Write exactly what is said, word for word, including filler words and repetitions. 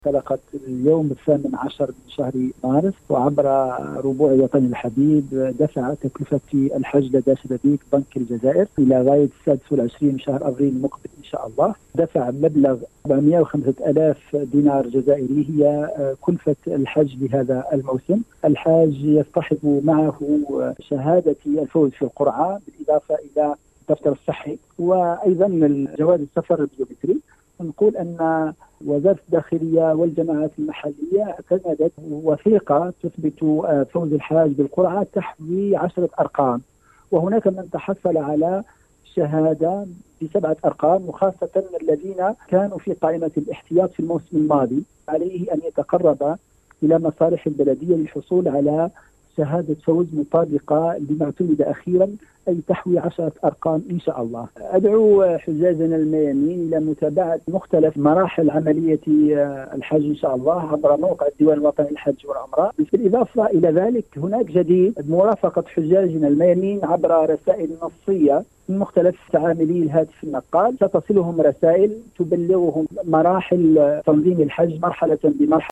انطلقت اليوم الثامن عشر من شهر مارس، وعبر ربوع وطني الحبيب دفع تكلفة الحج لدى شبابيك بنك الجزائر إلى غاية السادس والعشرين من شهر أبريل المقبل إن شاء الله. دفع مبلغ أربعمائة وخمسة آلاف دينار جزائري هي كلفة الحج لهذا الموسم. الحاج يصطحب معه شهادة الفوز في القرعة بالإضافة إلى الدفتر الصحي وأيضا جواز السفر البيومتري. نقول أن وزارة الداخلية والجماعات المحلية اعتمدت وثيقة تثبت فوز الحاج بالقرعة تحوي عشرة أرقام، وهناك من تحصل على شهادة بسبعة أرقام، وخاصة الذين كانوا في قائمة الاحتياط في الموسم الماضي عليه أن يتقرب إلى مصالح البلدية للحصول على شهادة فوز مطابقة لما اعتمد أخيرا، أي تحوي عشرة أرقام إن شاء الله. أدعو حجاجنا الميامين إلى متابعة مختلف مراحل عملية الحج إن شاء الله عبر موقع الديوان الوطني للحج والعمرة. بالإضافة إلى ذلك هناك جديد مرافقة حجاجنا الميامين عبر رسائل نصية من مختلف عاملي الهاتف النقال، ستصلهم رسائل تبلغهم مراحل تنظيم الحج مرحلة بمرحلة.